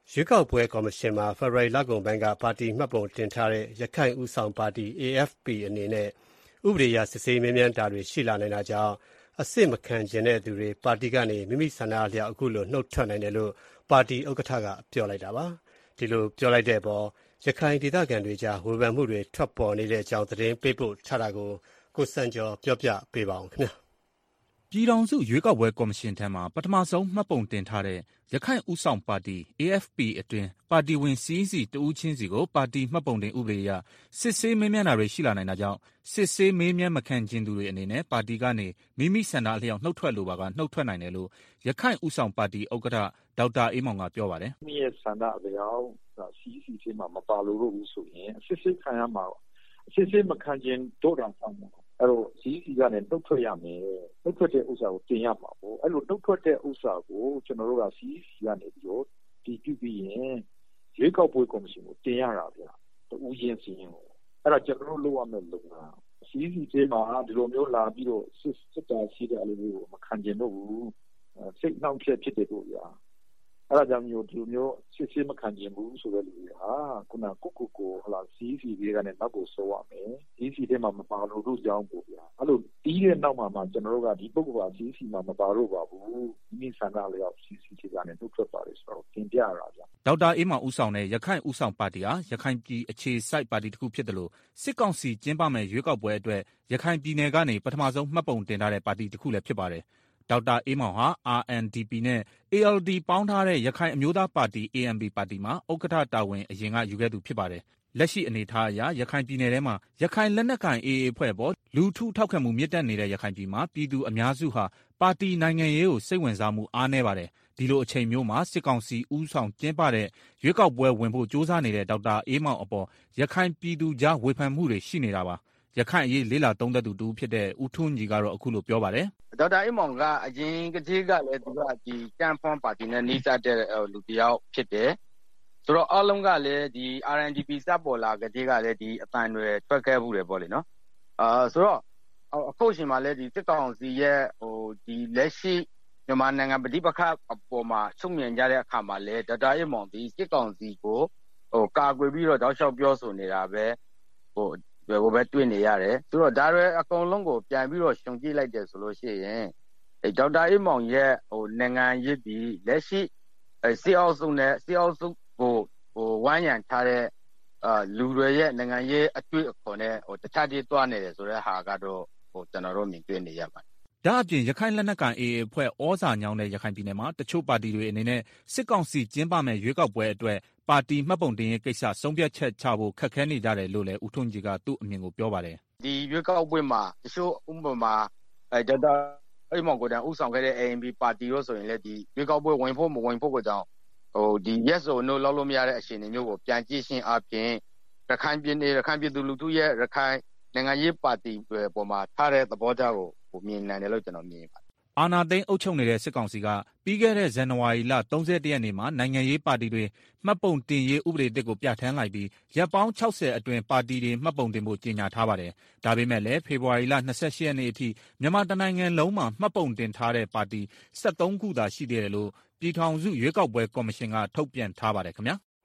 ရွေးကောက်ပွဲကော်မရှင်မှာဖေဖော်ဝါရီလကုန်ပိုင်းကပါတီမှတ်ပုံတင်ထားတဲ့ရခိုင်ဦးဆောင်ပါတီ AFP အနေနဲ့ဥပဒေအရစစ်ဆေးမေးမြန်းတာတွေရှိလာနိုင်တာကြောင့်အစစ်မခံချင်တဲ့သူတွေပါတီကနေမိမိဆန္ဒအလျောက်အခုလိုနှုတ်ထွက်နိုင်တယ်လို့ပါတီဥက္ကဋ္ဌကပြောလိုက်တာပါ။ဒီလိုပြောလိုက်တဲ့အပေါ်ရခိုင်ဒေသခံတွေကြားဝေဖန်မှုတွေထွက်ပေါ်နေတဲ့အကြောင်းသတင်းပေးပို့ထားတာကိုကိုစံကျော်ပြောပြပေးပါဦးခင်ဗျာ။ပြည်ထောင်စုရွေးကောက်ပွဲကော်မရှင်ထံမှပထမဆုံးမှတ်ပုံတင်ထားတဲ့ရခိုင်ဦးဆောင်ပါတီ AFP အတွင်းပါတီဝင်CEC တဦးချင်းစီကိုပါတီမှတ်ပုံတင်ဥပဒေအရစစ်ဆေးမေးမြန်းတာတွေရှိလာနိုင်တာကြောင့်စစ်ဆေးမေးမြန်းမခံခြင်းသူတွေအနေနဲ့ပါတီကနေမိမိဆန္ဒအလျောက်နှုတ်ထွက်လိုပါကနှုတ်ထွက်နိုင်တယ်လို့ရခိုင်ဦးဆောင်ပါတီဥက္ကဋ္ဌဒေါက်တာအေးမောင်ကပြောပါတယ်။မိရဲ့ဆန္ဒအလျောက်CEC ထဲမှာမပါလို့ဘူးဆိုရင်စစ်ဆေးခံရမှာစစ်ဆေးမခံခြင်းတို့တာဆောင်မှာအဲ့တော့ CEC ကနေနှုတ်ထွက်ရမယ်နှုတ်ထွက်တဲ့ဥစ္စာကိုတင်ရမှာပေါ့အဲ့လိုနှုတ်ထွက်တဲ့ဥစ္စာကိုကျွန်တော်တို့က CEC ကနေပြီးတော့ဒီပြုပြီးရင်ရွေးကောက်ပွဲကော်မရှင်ကိုတင်ရတာဗျာတူးချင်းစီရင်ကိုအဲ့ဒါကျွန်တော်တို့လုပ်ရမယ်လို့လား CEC ထဲမှာဒီလိုမျိုးလာပြီးတော့စစ်တာရှိတဲ့အလိုမျိုးမခံကျင်တော့ဘူးစိတ်နှောင့်ယှက်ဖြစ်တယ်တို့ဗျာအဲ့ဒါကြောင့်မျိုးဒီလိုမျိုးစစ်ဆေးမခံကျင်ဘူးဆိုတဲ့လူတွေဟာခုနကိုဟလာ CEC တွေကနေနောက်ကိုဆိုးရမယ် CEC ထဲမှာမပါလို့တို့ကြောင်းပေါ့ဗျာအဲ့လိုတီးတဲ့နောက်မှာကျွန်တော်တို့ကဒီပုဂ္ဂိုလ်က CEC မှာမပါလို့ပါဘူးမိဆန္ဒလျောက် CEC တွေကနေနှုတ်ထွက်ပါတယ်ဆိုတော့တင်ပြရတာဗျာဒေါက်တာအေးမောင်ဦးဆောင်တဲ့ရခိုင်ဦးဆောင်ပါတီဟာရခိုင်ပြည်အခြေစိုက်ပါတီတစ်ခုဖြစ်တယ်လို့စစ်ကောင်စီကျင်းပမဲ့ရွေးကောက်ပွဲအတွက်ရခိုင်ပြည်နယ်ကနေပထမဆုံးမှတ်ပုံတင်ထားတဲ့ပါတီတစ်ခုလည်းဖြစ်ပါတယ်ဒေါက်တာအေးမောင်ဟာ RNDP နဲ့ ALD ပေါင်းထားတဲ့ရခိုင်အမျိုးသားပါတီ ANP ပါတီမှာဥက္ကဋ္ဌတာဝန်အရင်ကယူခဲ့သူဖြစ်ပါတယ်။လက်ရှိအနေအထားအရရခိုင်ပြည်နယ်ထဲမှာရခိုင်လက်နက်ကိုင် AA အဖွဲ့ပေါ်လူထုထောက်ခံမှုမြင့်တက်နေတဲ့ရခိုင်ပြည်မှာပြည်သူအများစုဟာပါတီနိုင်ငံရေးကိုစိတ်ဝင်စားမှုအားနည်းပါတယ်။ဒီလိုအချိန်မျိုးမှာစစ်ကောင်စီဦးဆောင်ကျင်းပတဲ့ရွေးကောက်ပွဲဝင်ဖို့ကြိုးစားနေတဲ့ဒေါက်တာအေးမောင်အပေါ်ရခိုင်ပြည်သူကြားဝေဖန်မှုတွေရှိနေတာပါ။ရခိုင်အရေးလေးလာသုံးသပ်သူတူဖြစ်တဲ့ဦးထွန်းကြီးကတော့အခုလိုပြောပါတယ်ဒေါက်တာအေးမောင်ကအရင်ကတည်းကလည်းသူကဒီကမ်ဖွန်ပါတီနဲ့နှိစတဲ့လူတယောက်ဖြစ်တယ်ဆိုတော့အားလုံးကလည်းဒီ RNDP စပေါ်လာကတည်းကလည်းဒီအတန်တွေထွက်ခဲ့မှုတွေပေါ့လေနော်ဆိုတော့အခုချိန်မှာလည်းဒီစစ်ကောင်စီရဲ့ဒီလက်ရှိမြန်မာနိုင်ငံပဋိပက္ခအပေါ်မှာချုပ်မြင်ကြတဲ့အခါမှာလည်းဒေါက်တာအေးမောင်ဒီစစ်ကောင်စီကိုကာကွယ်ပြီးတော့တောက်လျှောက်ပြောဆိုနေတာပဲဘယ်ပဲတွေ့နေရတယ်ဆိုတော့ဒါတွေအကုန်လုံးကိုပြန်ပြီးတော့ရှုံကြည့်လိုက်တယ်ဆိုလို့ရှိရင်ဒေါက်တာအေးမောင်ရဲ့နိုင်ငံရေးပြီးလက်ရှိစီအောက်စုနဲ့စီအောက်စုကိုဝိုင်းရံထားတဲ့လူတွေရဲ့နိုင်ငံရေးအတွေ့အခေါ်နဲ့တခြားတည်းသွားနေတယ်ဆိုတဲ့ဟာကတော့ကျွန်တော်တို့မြင်တွေ့နေရပါတယ်ဒါအပြင်ရခိုင်လက်နက်ကိုင် AA အဖွဲ့ဩဇာညောင်းတဲ့ရခိုင်ပြည်နယ်မှာတချို့ပါတီတွေအနေနဲ့စစ်ကောင်စီကျင်းပမဲ့ရွေးကောက်ပွဲအတွက်ပါတီမှတ်ပုံတင်ရေးကိစ္စဆုံးဖြတ်ချက်ချဖို့ခက်ခဲနေကြတယ်လို့လည်းဦးထွန်းကြီးကသူ့အမြင်ကိုပြောပါတယ်ဒီရွေးကောက်ပွဲမှာတချို့ဥပမာဒေါက်တာအေးမောင်ကိုတန်းဥဆောင်ခဲ့တဲ့ ANP ပါတီရောဆိုရင်လည်းဒီရွေးကောက်ပွဲဝင်ဖို့မဝင်ဖို့ကြောင့်ဒီ yes or no လောက်လို့မရတဲ့အခြေအနေမျိုးကိုပြန်ကြည့်ရှင်းအပြင်ရခိုင်ပြည်သူလူထုရဲ့ရခိုင်နိုင်ငံရေးပါတီတွေပေါ်မှာထားတဲ့သဘောထားကိုမြင်နိုင်တယ်လို့ကျွန်တော်မြင်ပါတယ်အာဏာသိမ်းအုပ်ချုပ်နေတဲ့စစ်ကောင်စီကပြီးခဲ့တဲ့ဇန်နဝါရီလ31ရက်နေ့မှာနိုင်ငံရေးပါတီတွေမှတ်ပုံတင်ရေးဥပဒေတစ်ကိုပြဋ္ဌာန်းလိုက်ပြီးရပ်ပေါင်း60အတွင်းပါတီတွေမှတ်ပုံတင်ဖို့ကြေညာထားပါတယ်။ဒါပေမဲ့လည်းဖေဖော်ဝါရီလ28ရက်နေ့အထိမြန်မာတိုင်းနိုင်ငံလုံးမှာမှတ်ပုံတင်ထားတဲ့ပါတီ73ခုသာရှိသေးတယ်လို့ပြည်ထောင်စုရွေးကောက်ပွဲကော်မရှင်ကထုတ်ပြန်ထားပါတယ်ခင်ဗျာ။